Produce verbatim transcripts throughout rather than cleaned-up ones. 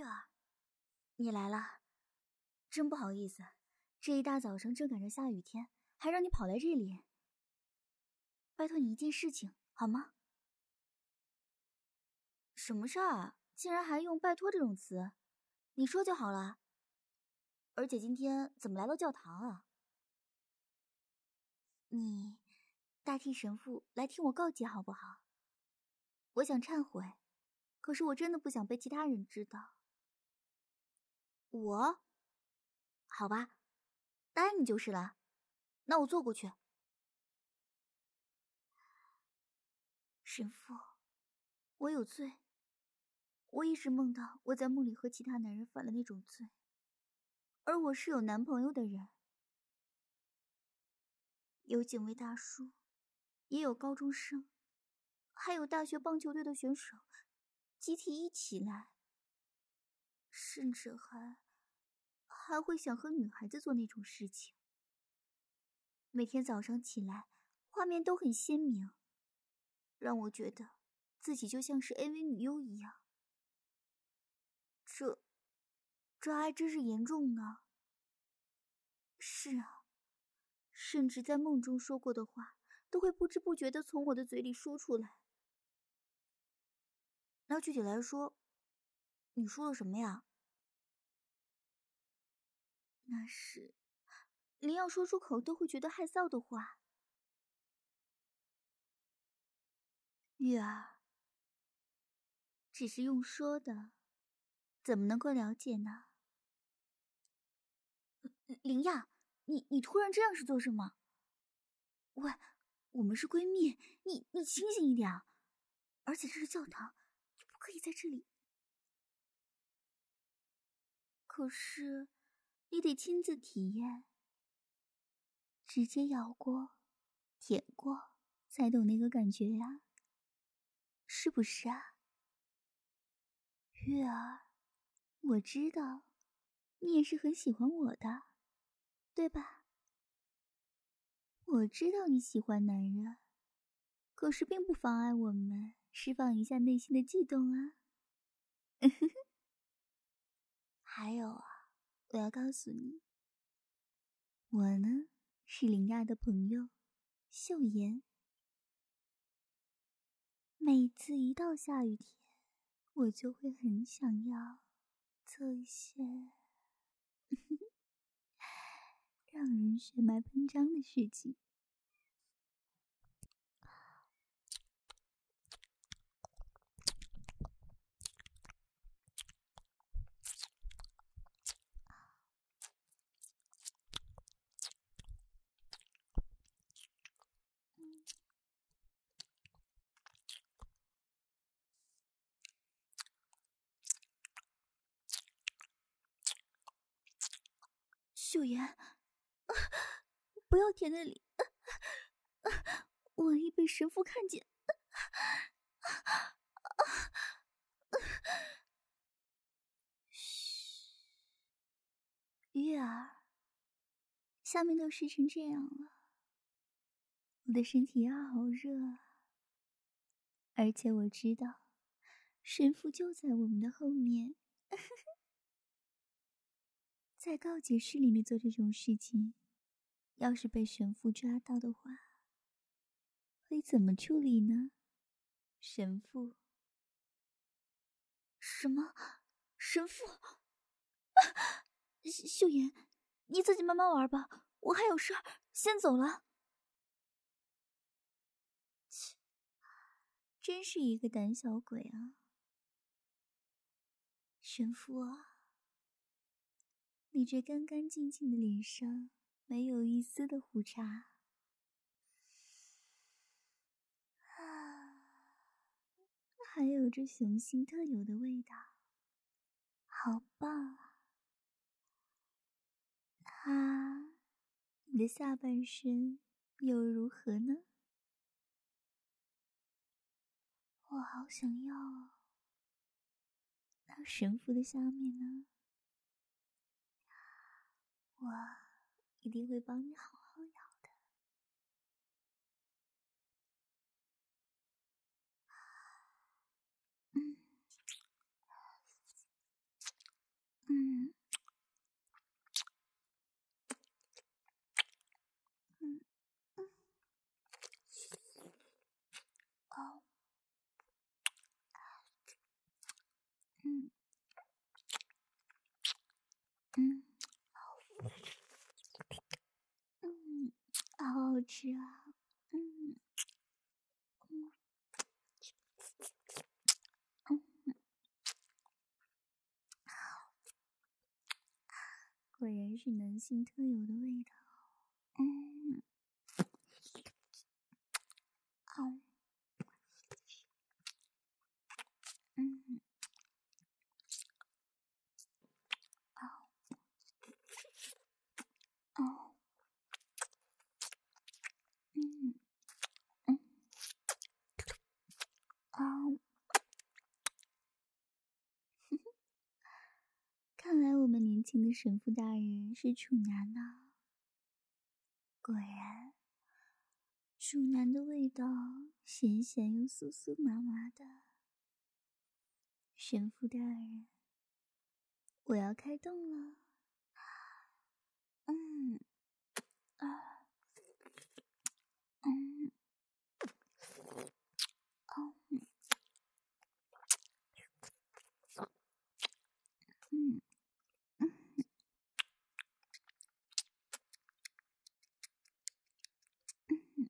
月儿，你来了，真不好意思，这一大早上正赶上下雨天，还让你跑来这里。拜托你一件事情好吗？什么事儿？竟然还用拜托这种词？你说就好了。而且今天怎么来到教堂啊？你代替神父来听我告诫好不好？我想忏悔，可是我真的不想被其他人知道。我？好吧，答应你就是了。那我坐过去。神父，我有罪。我一直梦到我在梦里和其他男人犯了那种罪，而我是有男朋友的人。有警卫大叔，也有高中生，还有大学棒球队的选手，集体一起来，甚至还还会想和女孩子做那种事情。每天早上起来，画面都很鲜明，让我觉得自己就像是 A V 女优一样。这，这还真是严重呢。是啊，甚至在梦中说过的话，都会不知不觉地从我的嘴里说出来。那具体来说，你说了什么呀？那是连要说出口都会觉得害臊的话。玉儿，只是用说的，怎么能够了解呢？林亚，你你突然这样是做什么？喂，我们是闺蜜，你你清醒一点啊！而且这是教堂，你不可以在这里。可是，你得亲自体验，直接咬过、舔过，才懂那个感觉呀，是不是啊？月儿，我知道，你也是很喜欢我的，对吧？我知道你喜欢男人，可是并不妨碍我们释放一下内心的悸动啊。还有啊，我要告诉你，我呢是林亚的朋友，秀妍。每次一到下雨天，我就会很想要做一些让人血脉喷张的事情。秀妍，啊，不要舔那里，啊啊，万一被神父看见。啊啊啊，嘘，月儿，下面都湿成这样了，我的身体也好热啊。而且我知道，神父就在我们的后面。在告解室里面做这种事情，要是被神父抓到的话，会怎么处理呢？神父？什么？神父？啊！秀妍，你自己慢慢玩吧，我还有事儿，先走了。切，真是一个胆小鬼啊！神父啊，你这干干净净的脸上没有一丝的胡茬。还有着雄性特有的味道，好棒啊！啊，你的下半身又如何呢？我好想要哦。那神父的下面呢？我一定会帮你好好咬的。嗯。 嗯嗯嗯，哦，嗯嗯嗯，好好吃啊，嗯嗯嗯，果然是男性特有的味道，嗯，好，嗯好，哦，嗯嗯，哦，看来我们年轻的神父大人是处男呐，果然，处男的味道咸咸又酥酥麻麻的。神父大人，我要开动了。嗯啊嗯哦嗯嗯嗯，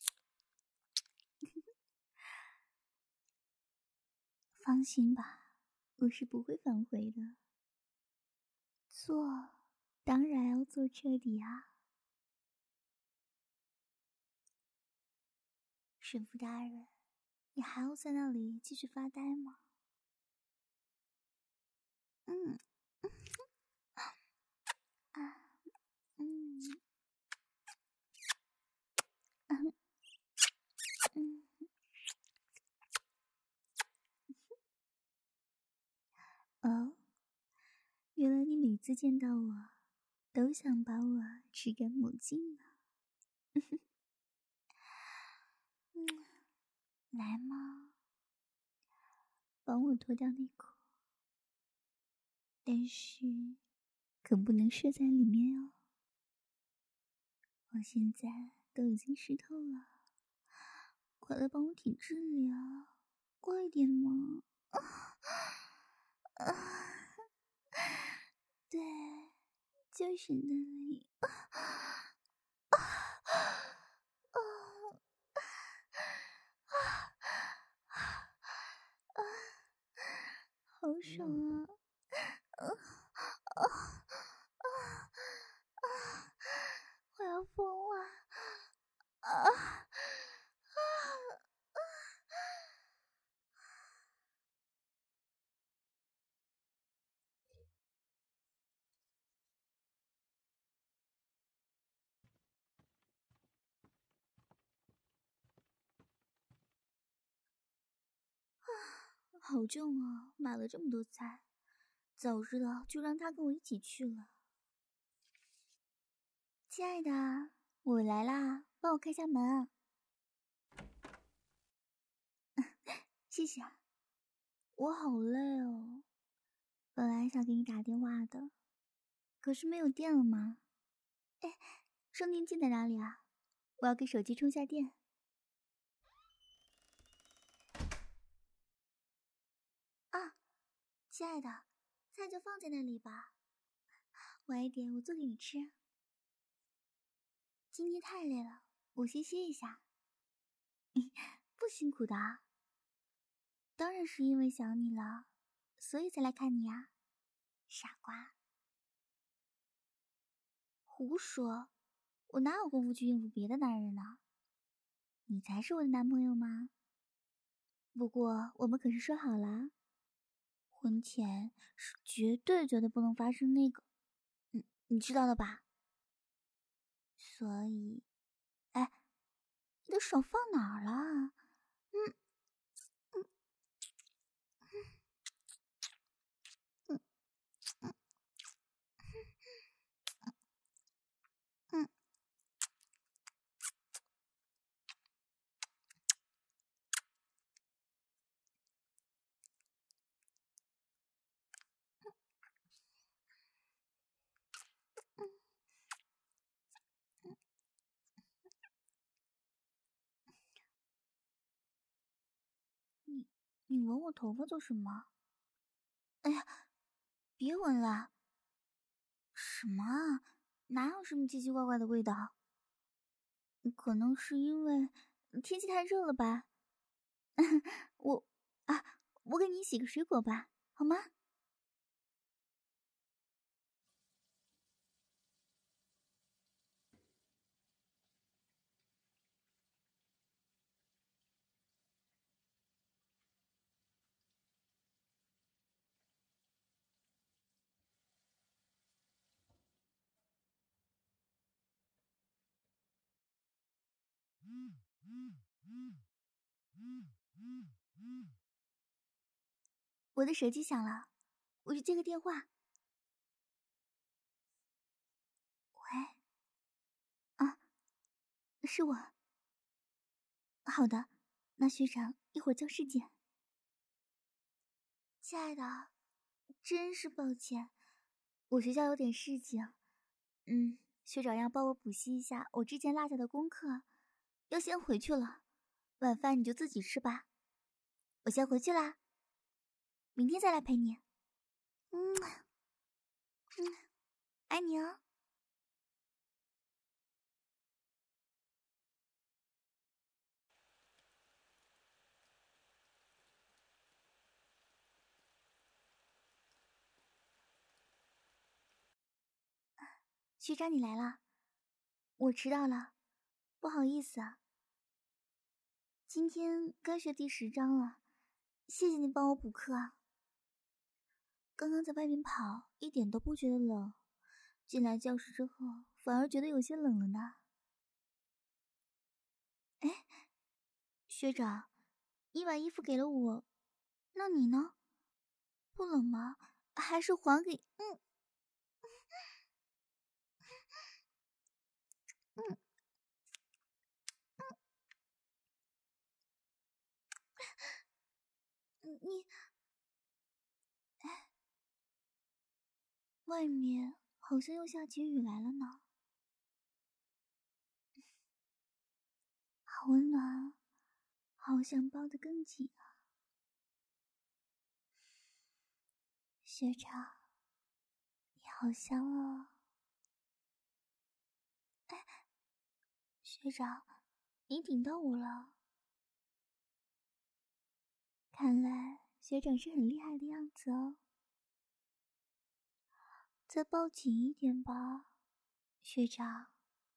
放心吧，我是不会反悔的。做，当然要做彻底啊。神父大人，你还要在那里继续发呆吗？嗯啊嗯嗯嗯哦，原来你每次见到我，都想把我吃干抹净呢。嗯，来嘛，帮我脱掉内裤，但是可不能射在里面哦。我现在都已经湿透了，快来帮我挺直了，快点嘛！啊啊，对，就是那里。啊啊啊啊啊！好爽啊！啊啊啊啊！我要疯了！啊啊！好重啊！买了这么多菜，早知道就让他跟我一起去了。亲爱的，我来啦，帮我开下门啊！谢谢啊。我好累哦，本来想给你打电话的，可是没有电了吗？哎，充电器在哪里啊？我要给手机充下电。啊，亲爱的，菜就放在那里吧，晚一点我做给你吃。今天太累了，我先歇一下。不辛苦的啊，当然是因为想你了，所以才来看你啊，傻瓜。胡说，我哪有功夫去应付别的男人呢？你才是我的男朋友吗？不过我们可是说好了，婚前是绝对绝对不能发生那个，嗯，你知道的吧？所以，哎，你的手放哪儿了？嗯嗯嗯嗯嗯你闻我头发做什么？哎呀，别闻了！什么啊？哪有什么奇奇怪怪的味道？可能是因为天气太热了吧。我啊，我给你洗个水果吧，好吗？我的手机响了，我去接个电话。喂，啊，是我。好的，那学长一会儿教室见。亲爱的，真是抱歉，我学校有点事情。嗯，学长要帮我补习一下我之前落下的功课，要先回去了。晚饭你就自己吃吧，我先回去啦，明天再来陪你。嗯嗯，爱你哦。学长你来了，我迟到了，不好意思啊。今天该学第十章了，谢谢你帮我补课啊。刚刚在外面跑，一点都不觉得冷，进来教室之后反而觉得有些冷了呢。哎，学长，你把衣服给了我，那你呢？不冷吗？还是还给……嗯嗯嗯，你……哎，外面好像又下起雨来了呢，好温暖，好想抱得更紧啊。学长，你好香啊！哎，学长，你顶到我了。看来学长是很厉害的样子哦。再抱紧一点吧，学长。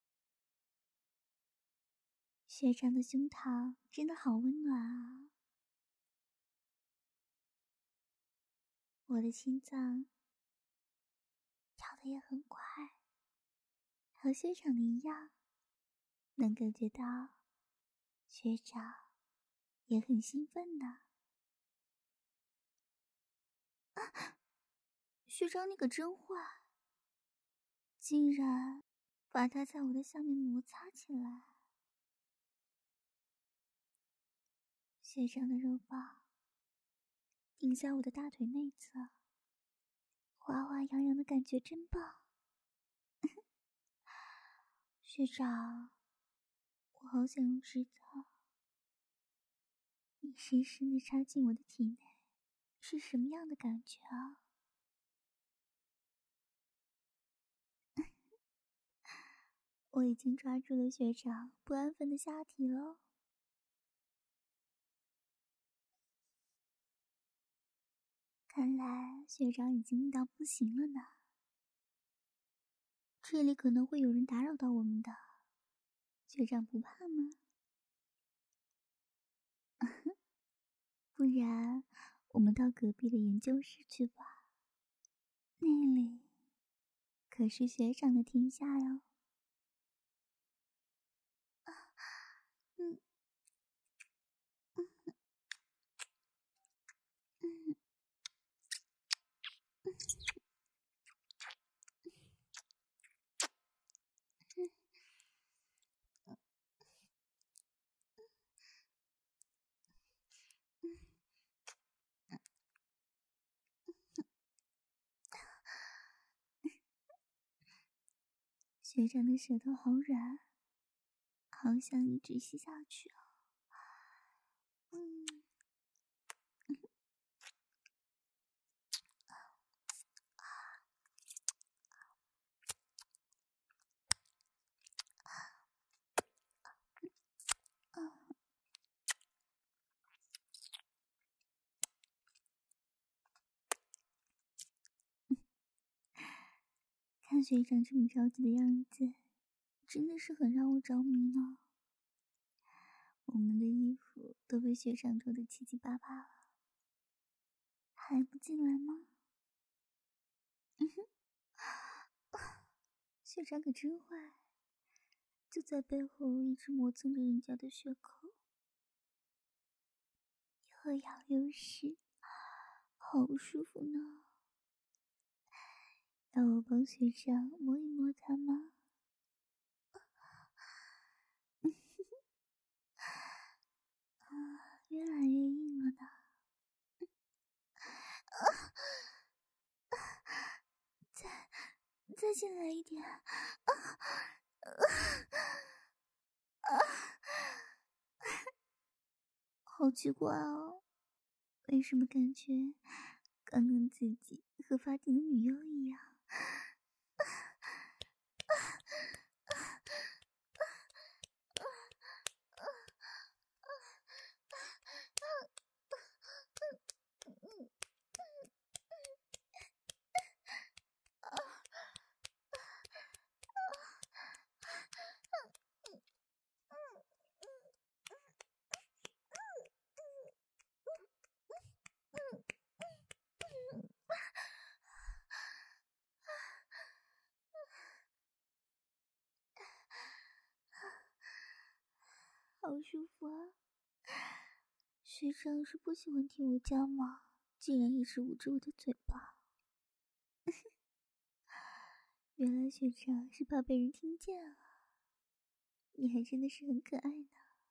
学长的胸膛真的好温暖啊！我的心脏跳得也很快，和学长的一样，能感觉到学长也很兴奋呢。啊，学长你可真坏，竟然把它在我的下面摩擦起来。学长的肉棒顶在我的大腿内侧，滑滑痒痒的感觉真棒。学长，我好想用指头你深深地插进我的体内，是什么样的感觉啊？我已经抓住了学长不安分的下体了。看来学长已经硬到不行了呢。这里可能会有人打扰到我们的，学长不怕吗？不然我们到隔壁的研究室去吧，那里可是学长的天下哟。嗯嗯嗯嗯学长的舌头好软，好想一直吸下去啊！嗯看学长这么着急的样子，真的是很让我着迷呢。我们的衣服都被学长脱得七七八八了，还不进来吗？嗯哼，学长可真坏，就在背后一直磨蹭着人家的血口，又痒又湿，好舒服呢。要我帮学长摸一摸它吗？啊，越来越硬了呢。啊，再再进来一点。啊啊啊！好奇怪哦，为什么感觉刚刚自己和法庭的女优一样？好舒服啊！学长是不喜欢听我讲吗？竟然一直捂着我的嘴巴。原来学长是怕被人听见啊！你还真的是很可爱呢。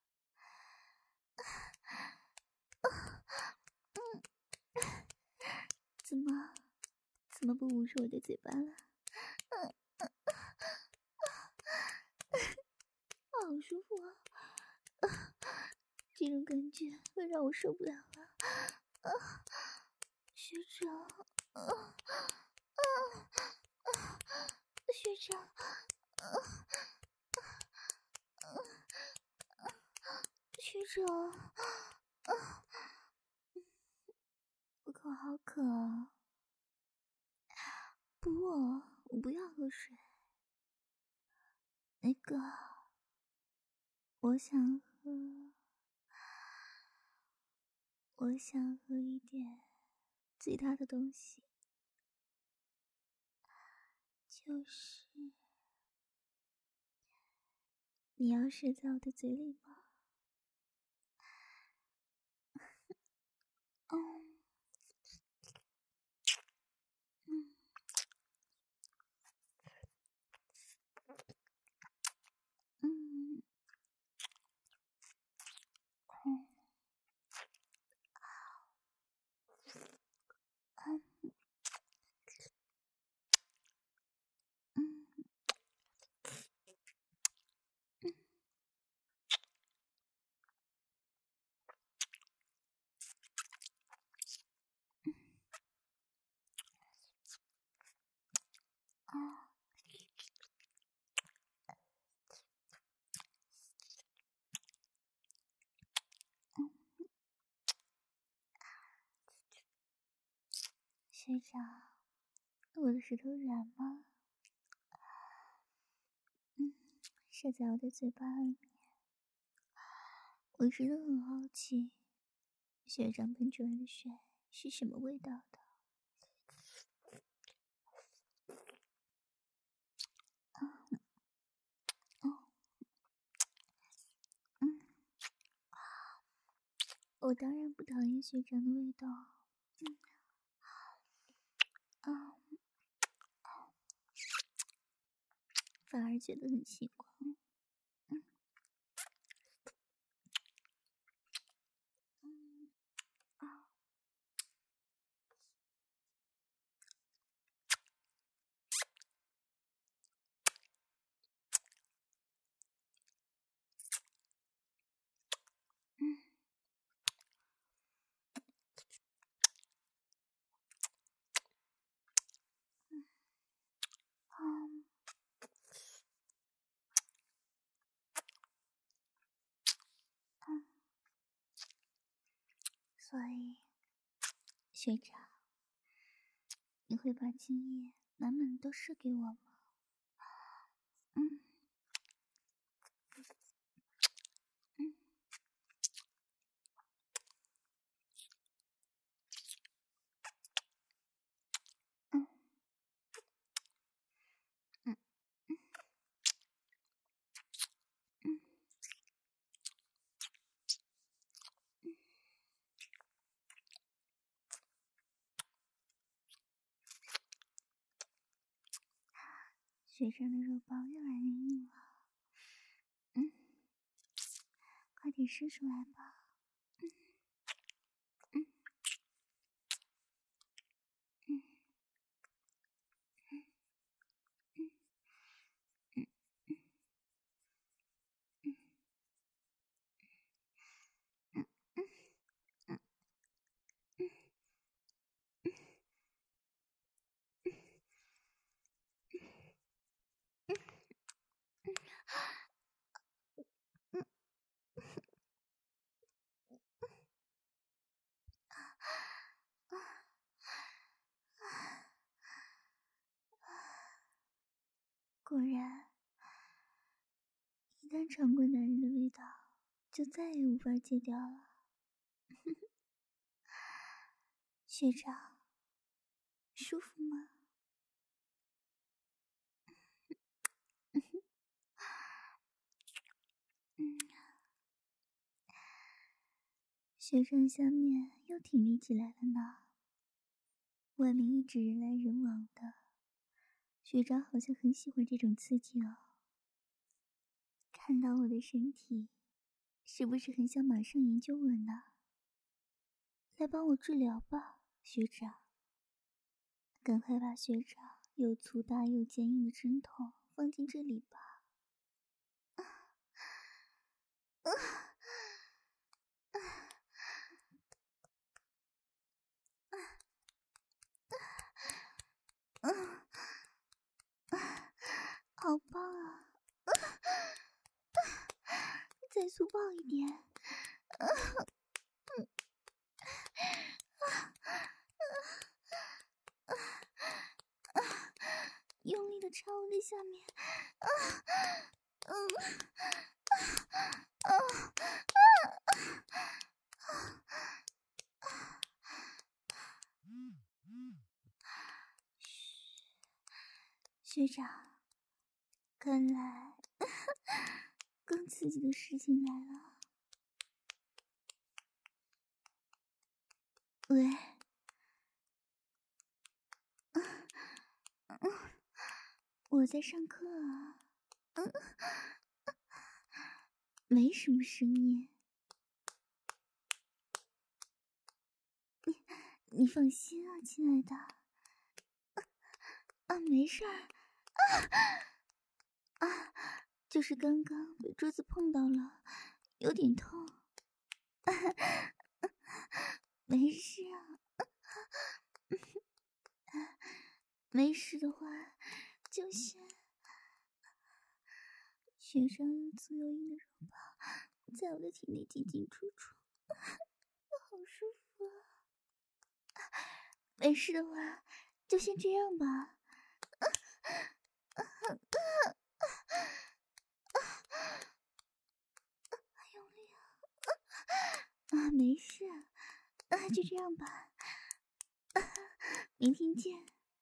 怎么，怎么不捂住我的嘴巴了？好舒服啊！这种感觉会让我受不了了。啊，学长，啊啊啊！学长，啊啊啊！学长，啊，我口好渴啊！不，我不要喝水。那个，我想喝。我想喝一点其他的东西，就是你要射在我的嘴里吗？嗯嗯嗯嗯嗯嗯。啊，嗯，学长，我的舌头软吗？嗯，射在我的嘴巴里面。我真的很好奇，学长喷出来的水是什么味道的？啊，哦，嗯，我当然不讨厌学长的味道。嗯，啊，反而觉得很奇怪。嗯嗯啊，嗯嗯嗯，所以学长，你会把精液满满的都射给我吗？ 嗯嗯嗯嗯嗯嗯。学长的肉包越来越硬了，嗯，快点伸出来吧，嗯嗯嗯嗯嗯嗯嗯嗯嗯嗯嗯嗯。果然，一旦尝过男人的味道，就再也无法戒掉了。学长，舒服吗？嗯，学长下面又挺立起来了呢。外面一直人来人往的，学长好像很喜欢这种刺激哦。看到我的身体，是不是很想马上研究我呢？来帮我治疗吧，学长。赶快把学长又粗大又坚硬的针头放进这里吧。啊啊啊啊啊！好棒啊！啊啊！再粗暴一点！啊嗯啊啊啊！用力的插我的下面！啊嗯啊啊啊！学长，看来更刺激的事情来了。喂，嗯嗯，我在上课啊，嗯，没什么声音。你你放心啊，亲爱的，啊，没事儿，啊啊，就是刚刚被桌子碰到了，有点痛，啊，没事啊，没事的话就先。学长又粗又硬的肉包在我的体内进进出出，好舒服啊！没事的话就先这样吧。啊啊啊啊啊！用力啊！啊，没事，啊，就这样吧。啊，明天见。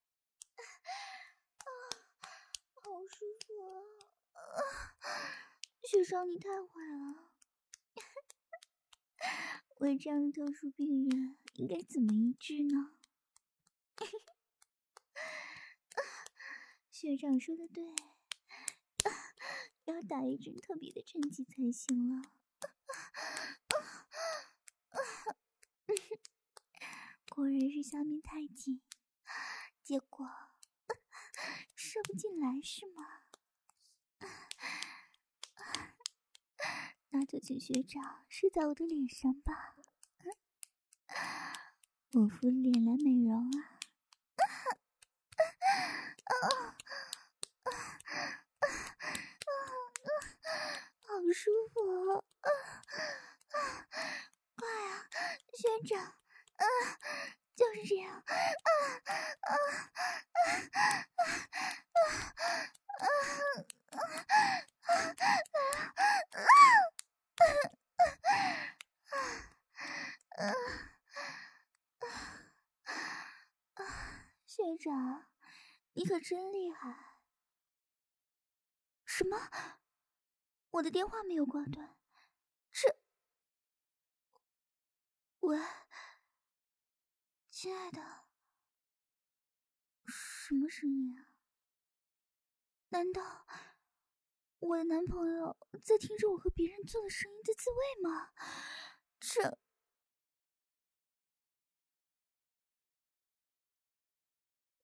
啊，好舒服啊！啊，学长你太坏了。我这样的特殊病人应该怎么医治呢？学长说的对，要打一针特别的针剂才行了。果然是下面太紧，结果射不进来是吗？那就请学长射在我的脸上吧，我敷脸来美容啊！好舒服啊！快啊，学长！啊，就是这样！啊啊啊啊啊啊！ 你可真厉害！什么？我的电话没有挂断？这……喂，亲爱的，什么声音啊？难道我的男朋友在听着我和别人做的声音在自慰吗？这